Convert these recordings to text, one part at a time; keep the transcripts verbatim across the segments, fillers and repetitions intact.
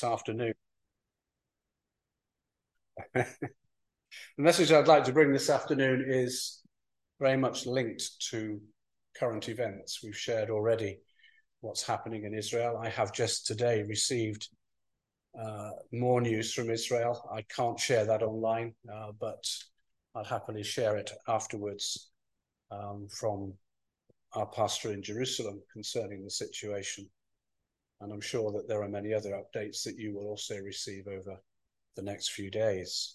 this afternoon. The message I'd like to bring this afternoon is very much linked to current events. We've shared already what's happening in Israel. I have just today received uh, more news from Israel. I can't share that online, uh, but I'll happily share it afterwards um, from our pastor in Jerusalem concerning the situation. And I'm sure that there are many other updates that you will also receive over the next few days.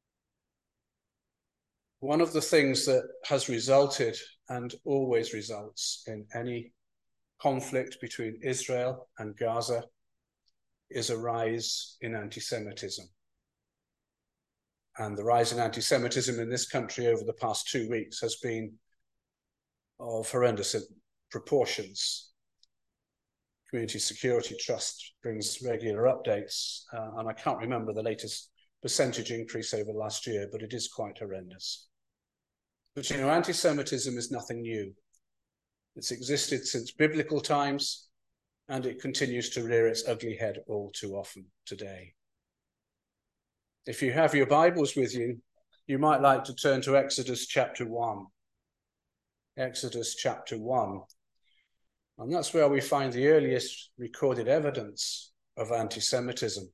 One of the things that has resulted and always results in any conflict between Israel and Gaza is a rise in anti-Semitism. And the rise in anti-Semitism in this country over the past two weeks has been of horrendous proportions. Community Security Trust brings regular updates, uh, and I can't remember the latest percentage increase over last year, but it is quite horrendous. But you know, anti-Semitism is nothing new. It's existed since biblical times, and it continues to rear its ugly head all too often today. If you have your Bibles with you, you might like to turn to Exodus chapter one. Exodus chapter one. And that's where we find the earliest recorded evidence of anti-Semitism.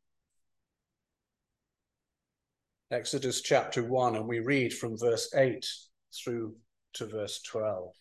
Exodus chapter one, and we read from verse eight through to verse twelve.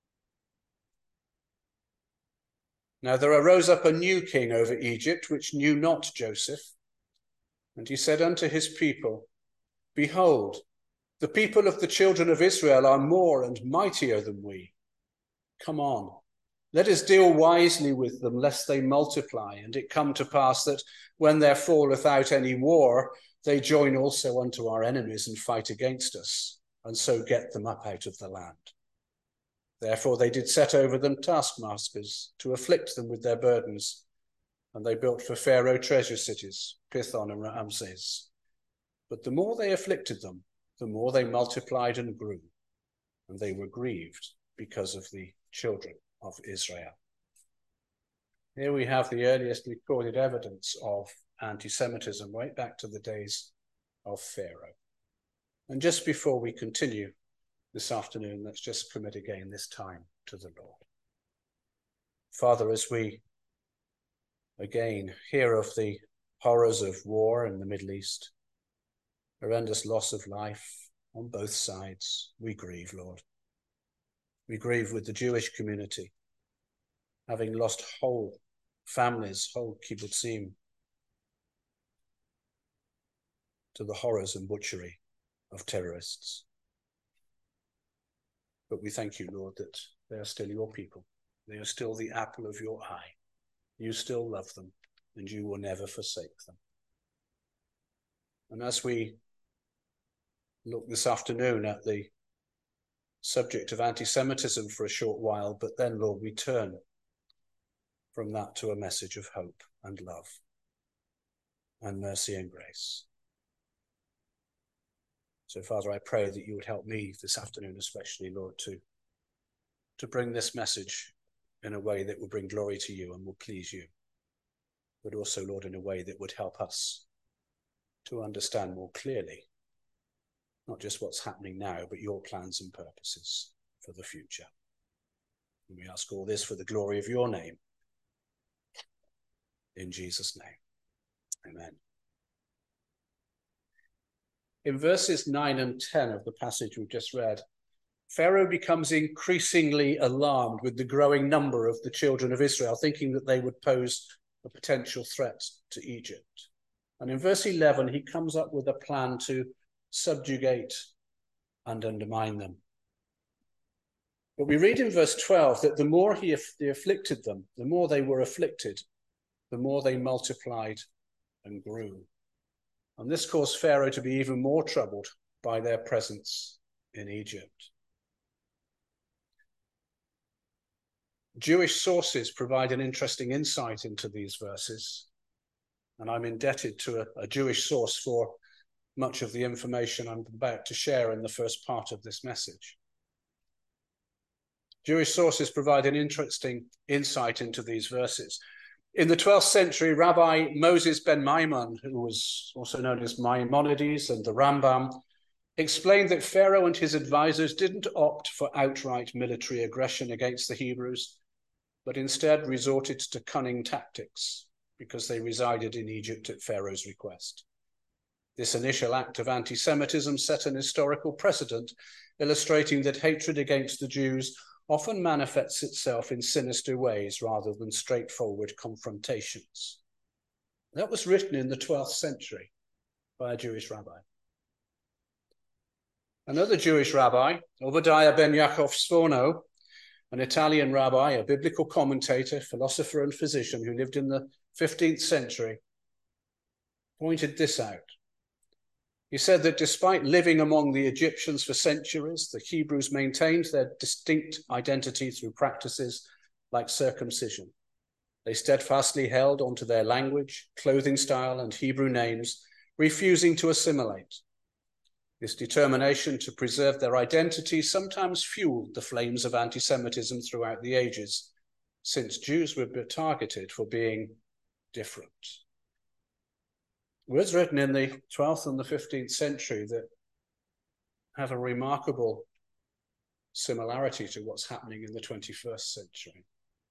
Now there arose up a new king over Egypt, which knew not Joseph. And he said unto his people, Behold, the people of the children of Israel are more and mightier than we. Come on, let us deal wisely with them, lest they multiply, and it come to pass that when there falleth out any war, they join also unto our enemies and fight against us, and so get them up out of the land. Therefore they did set over them taskmasters to afflict them with their burdens, and they built for Pharaoh treasure cities, Pithom and Ramses. But the more they afflicted them, the more they multiplied and grew, and they were grieved because of the children of Israel. Here we have the earliest recorded evidence of anti-Semitism, right back to the days of Pharaoh. And just before we continue this afternoon, let's just commit again this time to the Lord. Father, as we again hear of the horrors of war in the Middle East, horrendous loss of life on both sides, we grieve, Lord. We grieve with the Jewish community, having lost whole families, whole kibbutzim, to the horrors and butchery of terrorists. But we thank you, Lord, that they are still your people. They are still the apple of your eye. You still love them, and you will never forsake them. And as we look this afternoon at the subject of anti-Semitism for a short while, but then, Lord, we turn from that to a message of hope and love and mercy and grace. So, Father, I pray that you would help me this afternoon, especially, Lord, to, to bring this message in a way that will bring glory to you and will please you, but also, Lord, in a way that would help us to understand more clearly not just what's happening now, but your plans and purposes for the future. And we ask all this for the glory of your name. In Jesus' name, amen. In verses nine and ten of the passage we've just read, Pharaoh becomes increasingly alarmed with the growing number of the children of Israel, thinking that they would pose a potential threat to Egypt. And in verse eleven, he comes up with a plan to subjugate and undermine them. But we read in verse twelve that the more he aff- they afflicted them, the more they were afflicted, the more they multiplied and grew. And this caused Pharaoh to be even more troubled by their presence in Egypt. Jewish sources provide an interesting insight into these verses, and I'm indebted to a, a Jewish source for much of the information I'm about to share in the first part of this message. Jewish sources provide an interesting insight into these verses. In the twelfth century, Rabbi Moses ben Maimon, who was also known as Maimonides and the Rambam, explained that Pharaoh and his advisors didn't opt for outright military aggression against the Hebrews, but instead resorted to cunning tactics because they resided in Egypt at Pharaoh's request. This initial act of anti-Semitism set an historical precedent, illustrating that hatred against the Jews often manifests itself in sinister ways rather than straightforward confrontations. That was written in the twelfth century by a Jewish rabbi. Another Jewish rabbi, Obadiah ben Yaakov Sforno, an Italian rabbi, a biblical commentator, philosopher, and physician who lived in the fifteenth century, pointed this out. He said that despite living among the Egyptians for centuries, the Hebrews maintained their distinct identity through practices like circumcision. They steadfastly held onto their language, clothing style, and Hebrew names, refusing to assimilate. This determination to preserve their identity sometimes fueled the flames of anti-Semitism throughout the ages, since Jews were targeted for being different. Words written in the twelfth and the fifteenth century that have a remarkable similarity to what's happening in the twenty-first century.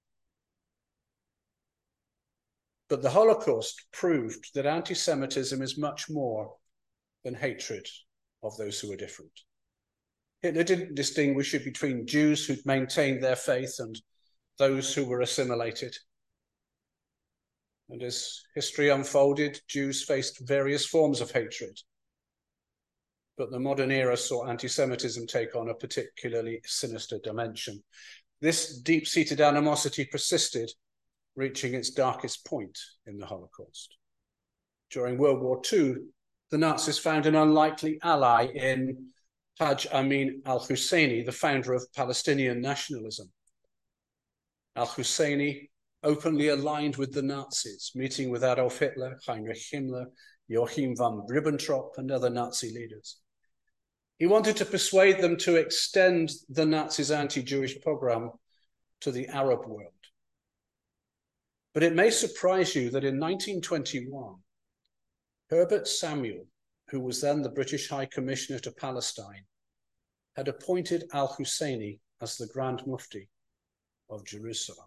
But the Holocaust proved that anti-Semitism is much more than hatred of those who are different. Hitler didn't distinguish between Jews who'd maintained their faith and those who were assimilated. And as history unfolded, Jews faced various forms of hatred. But the modern era saw anti-Semitism take on a particularly sinister dimension. This deep-seated animosity persisted, reaching its darkest point in the Holocaust. During World War Two, the Nazis found an unlikely ally in Haj Amin al-Husseini, the founder of Palestinian nationalism. Al-Husseini openly aligned with the Nazis, meeting with Adolf Hitler, Heinrich Himmler, Joachim von Ribbentrop, and other Nazi leaders. He wanted to persuade them to extend the Nazis' anti-Jewish pogrom to the Arab world. But it may surprise you that in nineteen twenty-one, Herbert Samuel, who was then the British High Commissioner to Palestine, had appointed al-Husseini as the Grand Mufti of Jerusalem.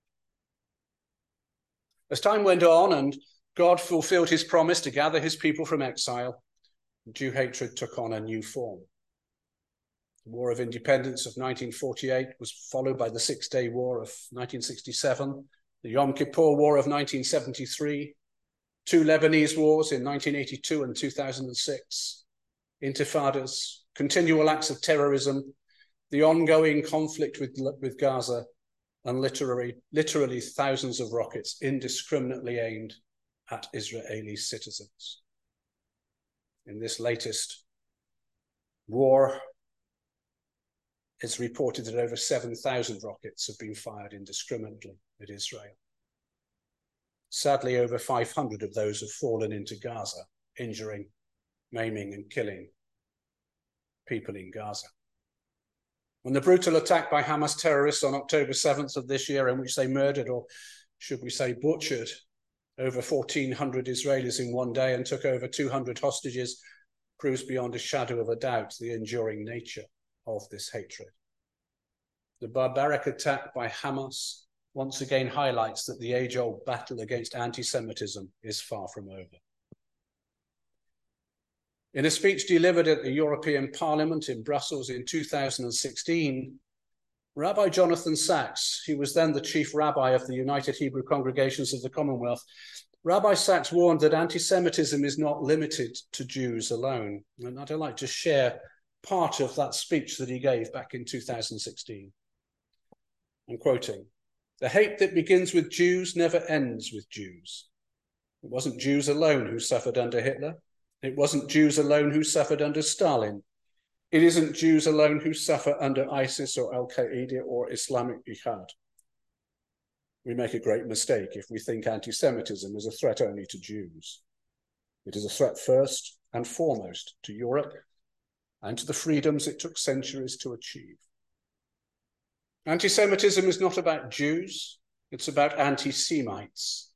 As time went on and God fulfilled his promise to gather his people from exile, Jew hatred took on a new form. The War of Independence of nineteen forty-eight was followed by the Six-Day War of nineteen sixty-seven, the Yom Kippur War of nineteen seventy-three, two Lebanese wars in nineteen eighty-two and two thousand six, intifadas, continual acts of terrorism, the ongoing conflict with, with Gaza, and literally, literally thousands of rockets indiscriminately aimed at Israeli citizens. In this latest war, it's reported that over seven thousand rockets have been fired indiscriminately at Israel. Sadly, over five hundred of those have fallen into Gaza, injuring, maiming, and killing people in Gaza. When the brutal attack by Hamas terrorists on October seventh of this year, in which they murdered, or should we say butchered, over fourteen hundred Israelis in one day and took over two hundred hostages, proves beyond a shadow of a doubt the enduring nature of this hatred. The barbaric attack by Hamas once again highlights that the age-old battle against anti-Semitism is far from over. In a speech delivered at the European Parliament in Brussels in two thousand sixteen, Rabbi Jonathan Sacks, who was then the chief rabbi of the United Hebrew Congregations of the Commonwealth, Rabbi Sacks warned that anti-Semitism is not limited to Jews alone. And I'd like to share part of that speech that he gave back in two thousand sixteen. I'm quoting, "The hate that begins with Jews never ends with Jews. It wasn't Jews alone who suffered under Hitler. It wasn't Jews alone who suffered under Stalin. It isn't Jews alone who suffer under ISIS or Al-Qaeda or Islamic Jihad. We make a great mistake if we think anti-Semitism is a threat only to Jews. It is a threat first and foremost to Europe and to the freedoms it took centuries to achieve. Anti-Semitism is not about Jews, it's about anti-Semites.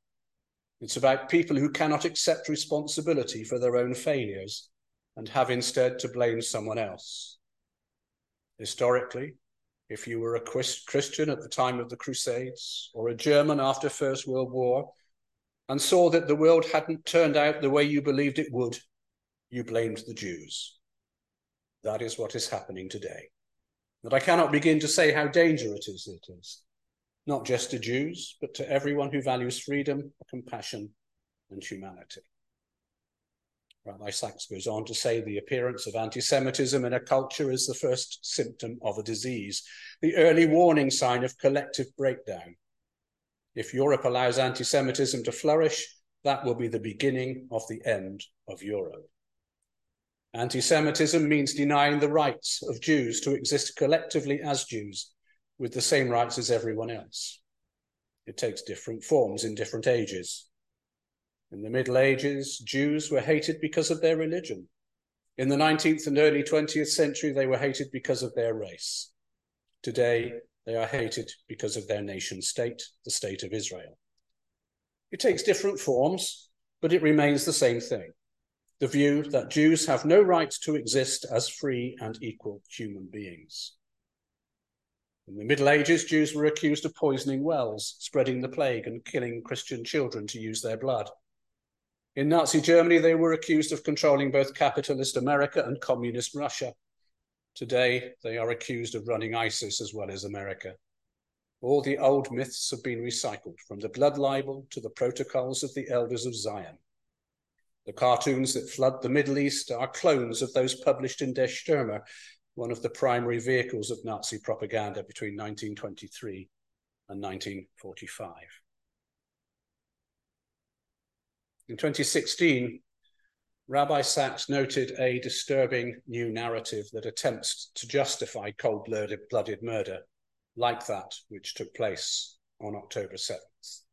It's about people who cannot accept responsibility for their own failures and have instead to blame someone else. Historically, if you were a Christian at the time of the Crusades or a German after First World War and saw that the world hadn't turned out the way you believed it would, you blamed the Jews. That is what is happening today. But I cannot begin to say how dangerous it is, not just to Jews, but to everyone who values freedom, compassion, and humanity. Rabbi Sacks goes on to say the appearance of anti-Semitism in a culture is the first symptom of a disease, the early warning sign of collective breakdown. If Europe allows anti-Semitism to flourish, that will be the beginning of the end of Europe. Anti-Semitism means denying the rights of Jews to exist collectively as Jews, with the same rights as everyone else. It takes different forms in different ages. In the Middle Ages, Jews were hated because of their religion. In the nineteenth and early twentieth century, they were hated because of their race. Today, they are hated because of their nation state, the state of Israel. It takes different forms, but it remains the same thing. The view that Jews have no right to exist as free and equal human beings. In the Middle Ages, Jews were accused of poisoning wells, spreading the plague, and killing Christian children to use their blood. In Nazi Germany, they were accused of controlling both capitalist America and communist Russia. Today, they are accused of running ISIS as well as America. All the old myths have been recycled, from the blood libel to the protocols of the elders of Zion. The cartoons that flood the Middle East are clones of those published in Der Stürmer, one of the primary vehicles of Nazi propaganda between nineteen twenty-three and nineteen forty-five. In twenty sixteen, Rabbi Sacks noted a disturbing new narrative that attempts to justify cold-blooded murder, like that which took place on October seventh.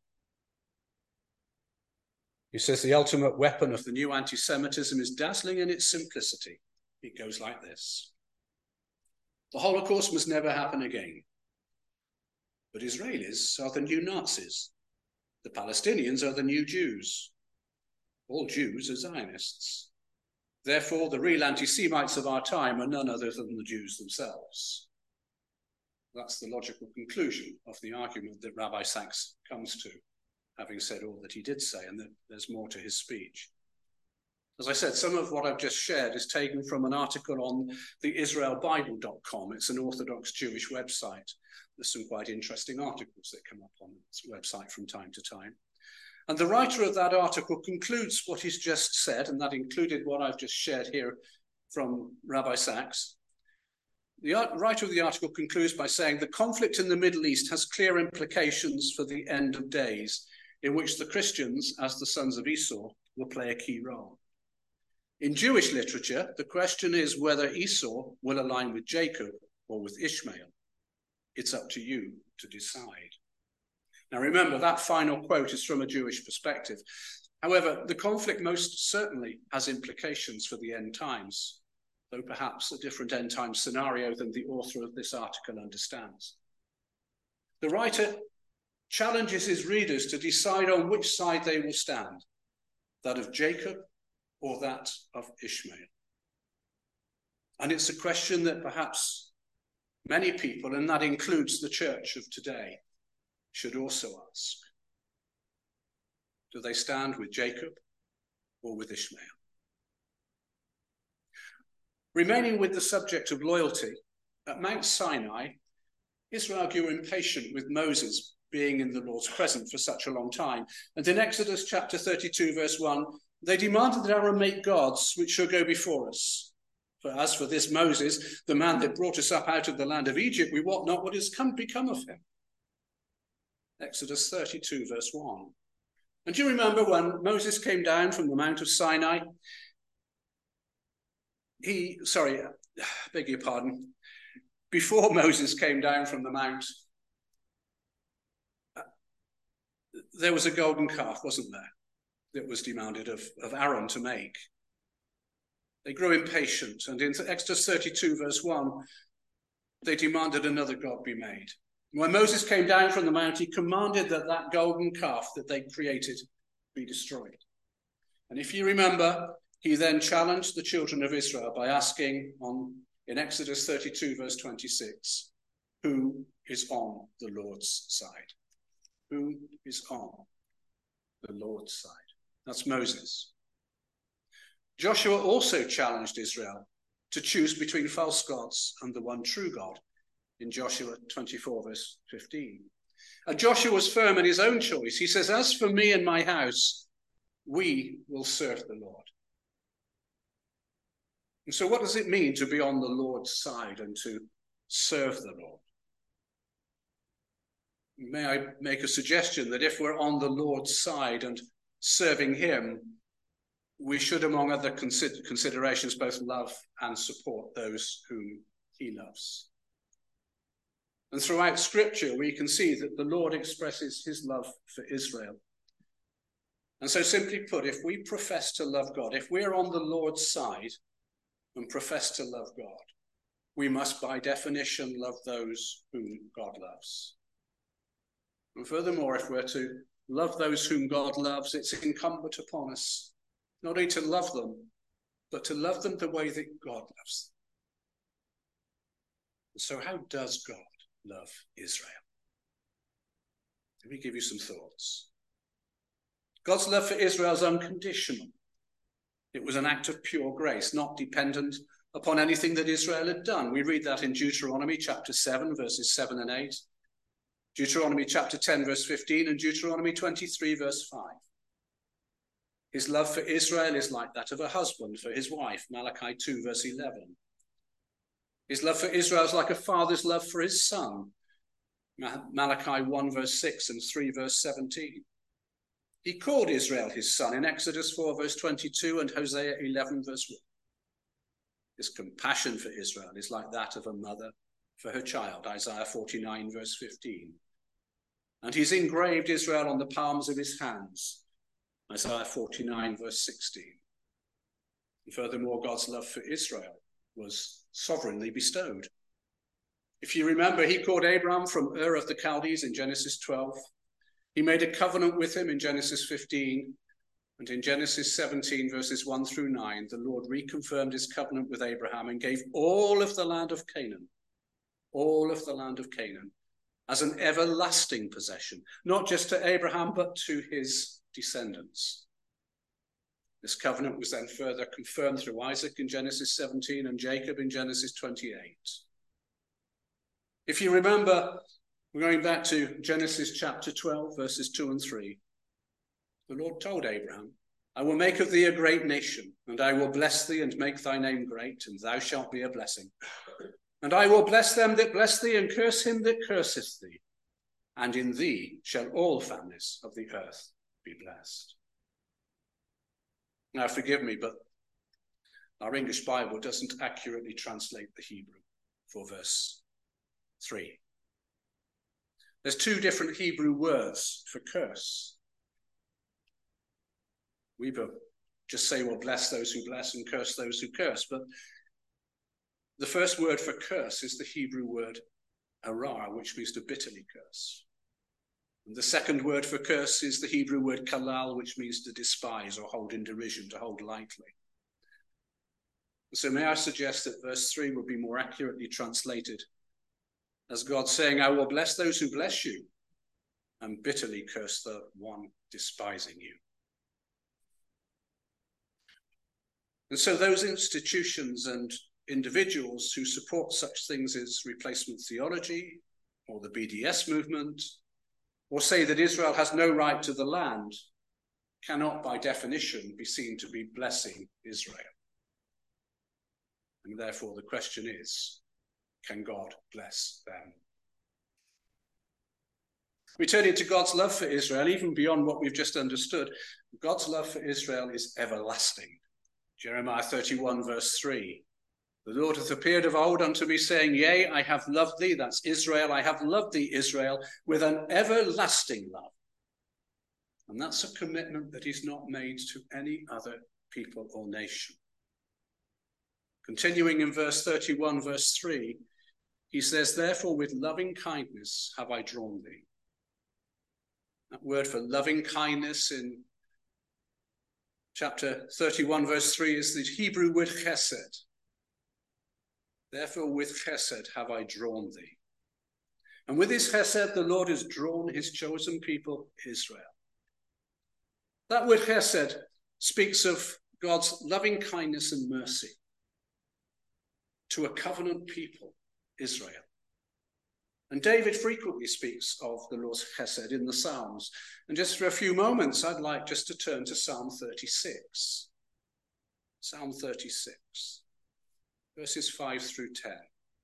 He says the ultimate weapon of the new anti-Semitism is dazzling in its simplicity. It goes like this. The Holocaust must never happen again. But Israelis are the new Nazis. The Palestinians are the new Jews. All Jews are Zionists. Therefore, the real anti-Semites of our time are none other than the Jews themselves. That's the logical conclusion of the argument that Rabbi Sacks comes to, having said all that he did say, and that there's more to his speech. As I said, some of what I've just shared is taken from an article on the Israel Bible dot com. It's an Orthodox Jewish website. There's some quite interesting articles that come up on this website from time to time. And the writer of that article concludes what he's just said, and that included what I've just shared here from Rabbi Sacks. The writer of the article concludes by saying, the conflict in the Middle East has clear implications for the end of days, in which the Christians, as the sons of Esau, will play a key role. In Jewish literature, the question is whether Esau will align with Jacob or with Ishmael. It's up to you to decide. Now remember, that final quote is from a Jewish perspective. However, the conflict most certainly has implications for the end times, though perhaps a different end time scenario than the author of this article understands. The writer challenges his readers to decide on which side they will stand, that of Jacob or that of Ishmael. And it's a question that perhaps many people, and that includes the church of today, should also ask. Do they stand with Jacob or with Ishmael? Remaining with the subject of loyalty, at Mount Sinai, Israel grew impatient with Moses being in the Lord's presence for such a long time. And in Exodus chapter thirty-two, verse one, they demanded that Aaron make gods which shall go before us. For as for this Moses, the man that brought us up out of the land of Egypt, we wot not what has come become of him. Exodus thirty-two, verse one. And do you remember when Moses came down from the Mount of Sinai? He, sorry, beg your pardon. Before Moses came down from the Mount, there was a golden calf, wasn't there, that was demanded of, of Aaron to make. They grew impatient, and in Exodus thirty-two, verse one, they demanded another god be made. When Moses came down from the mount, he commanded that that golden calf that they created be destroyed. And if you remember, he then challenged the children of Israel by asking on in Exodus thirty-two, verse twenty-six, who is on the Lord's side? Who is on the Lord's side? That's Moses. Joshua also challenged Israel to choose between false gods and the one true God in Joshua twenty-four, verse fifteen. And Joshua was firm in his own choice. He says, as for me and my house, we will serve the Lord. And so what does it mean to be on the Lord's side and to serve the Lord? May I make a suggestion that if we're on the Lord's side and serving him, we should, among other consider considerations, both love and support those whom he loves. And throughout Scripture, we can see that the Lord expresses his love for Israel. And so simply put, if we profess to love God, if we're on the Lord's side and profess to love God, we must by definition love those whom God loves. And furthermore, if we're to love those whom God loves, it's incumbent upon us not only to love them, but to love them the way that God loves them. So how does God love Israel? Let me give you some thoughts. God's love for Israel is unconditional. It was an act of pure grace, not dependent upon anything that Israel had done. We read that in Deuteronomy chapter seven, verses seven and eight, Deuteronomy chapter ten, verse fifteen, and Deuteronomy twenty-three, verse five. His love for Israel is like that of a husband for his wife, Malachi two, verse eleven. His love for Israel is like a father's love for his son, Malachi one, verse six, and three, verse seventeen. He called Israel his son in Exodus four, verse twenty-two, and Hosea eleven, verse one. His compassion for Israel is like that of a mother for her child, Isaiah forty-nine, verse fifteen. And he's engraved Israel on the palms of his hands, Isaiah forty-nine, verse sixteen. And furthermore, God's love for Israel was sovereignly bestowed. If you remember, he called Abraham from Ur of the Chaldees in Genesis twelve. He made a covenant with him in Genesis fifteen. And in Genesis seventeen, verses one through nine, the Lord reconfirmed his covenant with Abraham and gave all of the land of Canaan, all of the land of Canaan, as an everlasting possession, not just to Abraham, but to his descendants. This covenant was then further confirmed through Isaac in Genesis seventeen and Jacob in Genesis twenty-eight. If you remember, we're going back to Genesis chapter twelve, verses two and three. The Lord told Abraham, I will make of thee a great nation, and I will bless thee and make thy name great, and thou shalt be a blessing. And I will bless them that bless thee, and curse him that curseth thee. And in thee shall all families of the earth be blessed. Now, forgive me, but our English Bible doesn't accurately translate the Hebrew for verse three. There's two different Hebrew words for curse. We just say, well, bless those who bless and curse those who curse. But the first word for curse is the Hebrew word arar, which means to bitterly curse. And the second word for curse is the Hebrew word kalal, which means to despise or hold in derision, to hold lightly. So may I suggest that verse three would be more accurately translated as God saying, I will bless those who bless you and bitterly curse the one despising you. And so those institutions and individuals who support such things as replacement theology or the B D S movement, or say that Israel has no right to the land, cannot by definition be seen to be blessing Israel. And therefore the question is, can God bless them? Returning to God's love for Israel, even beyond what we've just understood, God's love for Israel is everlasting. Jeremiah thirty-one, verse three. The Lord hath appeared of old unto me, saying, Yea, I have loved thee, that's Israel, I have loved thee, Israel, with an everlasting love. And that's a commitment that is not made to any other people or nation. Continuing in verse thirty-one, verse three, he says, Therefore with loving kindness have I drawn thee. That word for loving kindness in Chapter thirty-one, verse three is the Hebrew word chesed. Therefore with chesed have I drawn thee. And with his chesed, the Lord has drawn his chosen people, Israel. That word chesed speaks of God's loving kindness and mercy to a covenant people, Israel. And David frequently speaks of the Lord's chesed in the Psalms. And just for a few moments, I'd like just to turn to Psalm thirty-six. Psalm thirty-six, verses five through ten.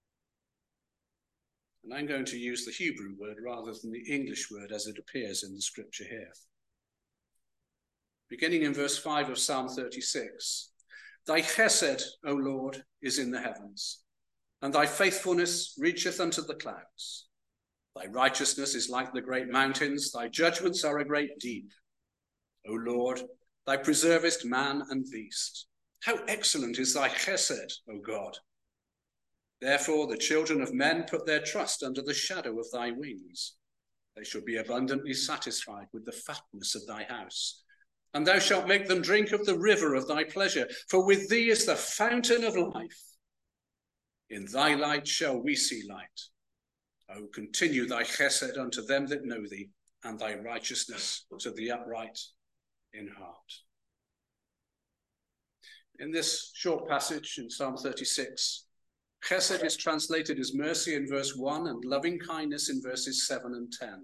And I'm going to use the Hebrew word rather than the English word as it appears in the scripture here. Beginning in verse five of Psalm thirty-six, thy chesed, O Lord, is in the heavens, and thy faithfulness reacheth unto the clouds. Thy righteousness is like the great mountains, thy judgments are a great deep. O Lord, thou preservest man and beast. How excellent is thy chesed, O God! Therefore the children of men put their trust under the shadow of thy wings. They shall be abundantly satisfied with the fatness of thy house. And thou shalt make them drink of the river of thy pleasure, for with thee is the fountain of life. In thy light shall we see light. O continue thy chesed unto them that know thee, and thy righteousness to the upright in heart. In this short passage in Psalm thirty-six, chesed is translated as mercy in verse one and loving kindness in verses seven and ten.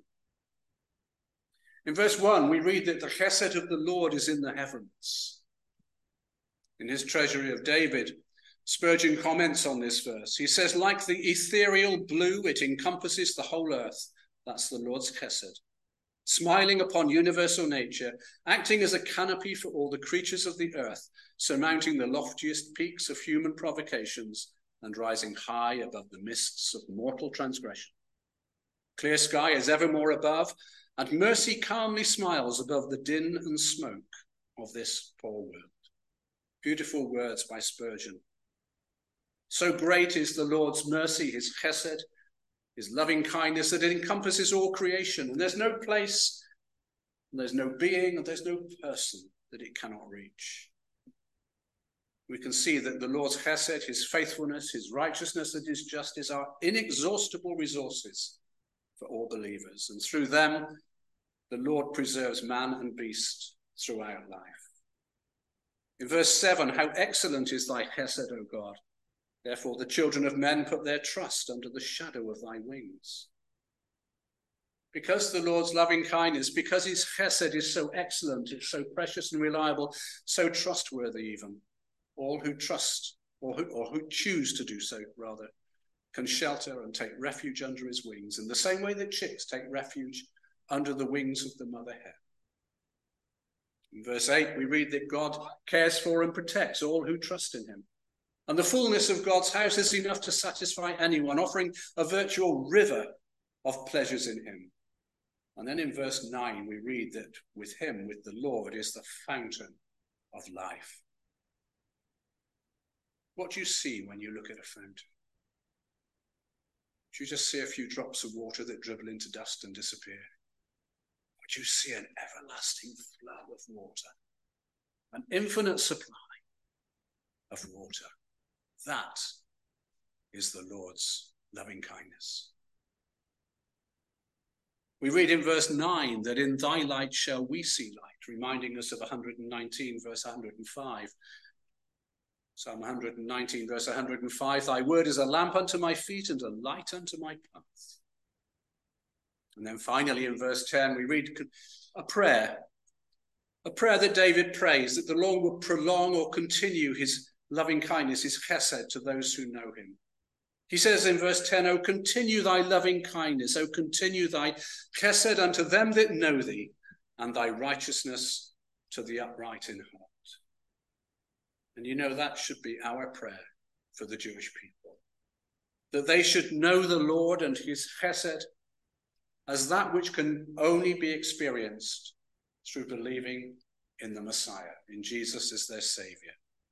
In verse one, we read that the chesed of the Lord is in the heavens. In his Treasury of David, Spurgeon comments on this verse. He says, like the ethereal blue, it encompasses the whole earth. That's the Lord's chesed. Smiling upon universal nature, acting as a canopy for all the creatures of the earth, surmounting the loftiest peaks of human provocations and rising high above the mists of mortal transgression. Clear sky is evermore above, and mercy calmly smiles above the din and smoke of this poor world. Beautiful words by Spurgeon. So great is the Lord's mercy, his chesed, his loving kindness, that it encompasses all creation. And there's no place, and there's no being, and there's no person that it cannot reach. We can see that the Lord's chesed, his faithfulness, his righteousness, and his justice are inexhaustible resources for all believers. And through them, the Lord preserves man and beast throughout life. In verse seven, how excellent is thy chesed, O God! Therefore the children of men put their trust under the shadow of thy wings. Because the Lord's loving kindness, because his chesed is so excellent, it's so precious and reliable, so trustworthy even, all who trust, or who, or who choose to do so, rather, can shelter and take refuge under his wings, in the same way that chicks take refuge under the wings of the mother hen. In verse eight, we read that God cares for and protects all who trust in him. And the fullness of God's house is enough to satisfy anyone, offering a virtual river of pleasures in him. And then in verse nine, we read that with him, with the Lord, is the fountain of life. What do you see when you look at a fountain? Do you just see a few drops of water that dribble into dust and disappear? Or do you see an everlasting flow of water, an infinite supply of water? That is the Lord's loving kindness. We read in verse nine that in thy light shall we see light, reminding us of one hundred nineteen, verse one hundred five. Psalm one hundred nineteen, verse one hundred five, thy word is a lamp unto my feet and a light unto my path. And then finally in verse ten, we read a prayer, a prayer that David prays, that the Lord would prolong or continue his loving kindness, his chesed, to those who know him. He says in verse ten, O continue thy loving kindness, O continue thy chesed unto them that know thee, and thy righteousness to the upright in heart. And you know that should be our prayer for the Jewish people, that they should know the Lord and his chesed as that which can only be experienced through believing in the Messiah, in Jesus as their Savior.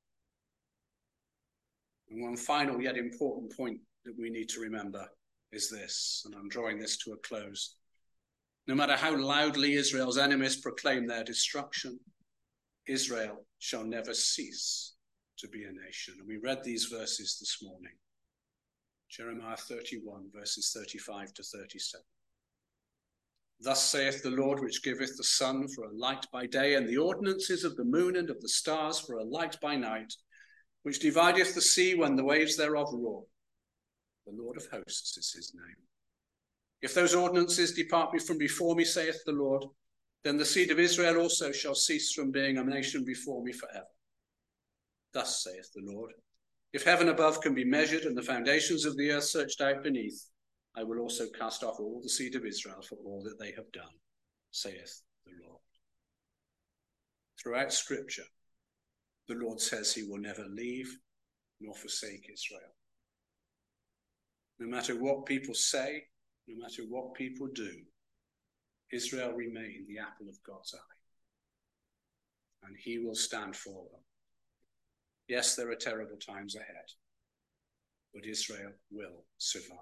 And one final yet important point that we need to remember is this, and I'm drawing this to a close. No matter how loudly Israel's enemies proclaim their destruction, Israel shall never cease to be a nation. And we read these verses this morning. Jeremiah thirty-one, verses thirty-five to thirty-seven. Thus saith the Lord, which giveth the sun for a light by day, and the ordinances of the moon and of the stars for a light by night, which divideth the sea when the waves thereof roar. The Lord of hosts is his name. If those ordinances depart from before me, saith the Lord, then the seed of Israel also shall cease from being a nation before me forever. Thus saith the Lord, if heaven above can be measured and the foundations of the earth searched out beneath, I will also cast off all the seed of Israel for all that they have done, saith the Lord. Throughout Scripture, the Lord says he will never leave nor forsake Israel. No matter what people say, no matter what people do, Israel remain the apple of God's eye, and he will stand for them. Yes, there are terrible times ahead, but Israel will survive.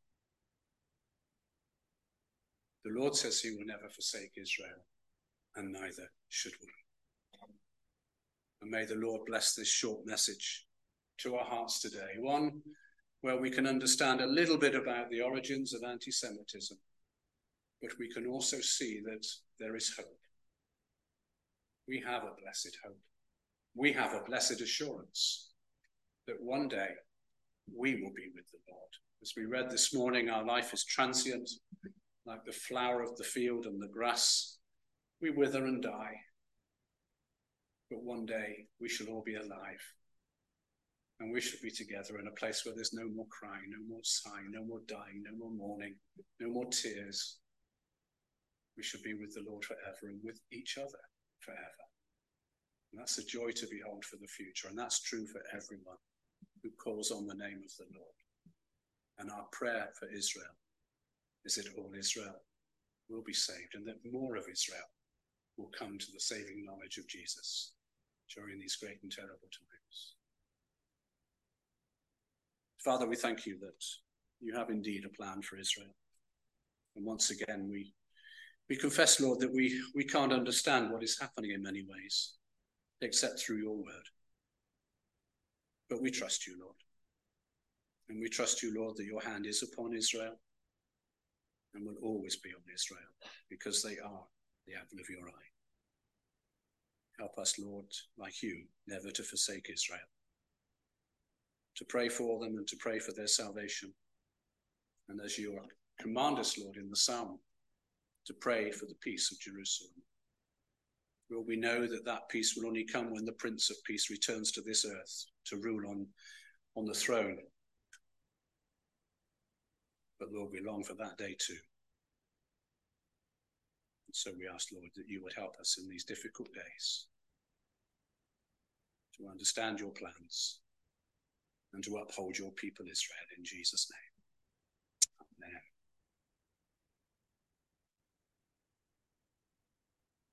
The Lord says he will never forsake Israel, and neither should we. And may the Lord bless this short message to our hearts today, one where we can understand a little bit about the origins of anti-Semitism, but we can also see that there is hope. We have a blessed hope. We have a blessed assurance that one day we will be with the Lord. As we read this morning, our life is transient, like the flower of the field and the grass. We wither and die, but one day we shall all be alive, and we shall be together in a place where there's no more crying, no more sighing, no more dying, no more mourning, no more tears. We shall be with the Lord forever and with each other forever. And that's a joy to behold for the future, and that's true for everyone who calls on the name of the Lord. And our prayer for Israel is that all Israel will be saved, and that more of Israel will come to the saving knowledge of Jesus during these great and terrible times. Father, we thank you that you have indeed a plan for Israel. And once again, we, we confess, Lord, that we, we can't understand what is happening in many ways, except through your word. But we trust you, Lord. And we trust you, Lord, that your hand is upon Israel and will always be on Israel, because they are the apple of your eye. Help us, Lord, like you, never to forsake Israel, to pray for them and to pray for their salvation. And as you command us, Lord, in the psalm, to pray for the peace of Jerusalem. Lord, we know that that peace will only come when the Prince of Peace returns to this earth to rule on, on the throne. But Lord, we long for that day too. And so we ask, Lord, that you would help us in these difficult days to understand your plans and to uphold your people Israel in Jesus' name. Amen.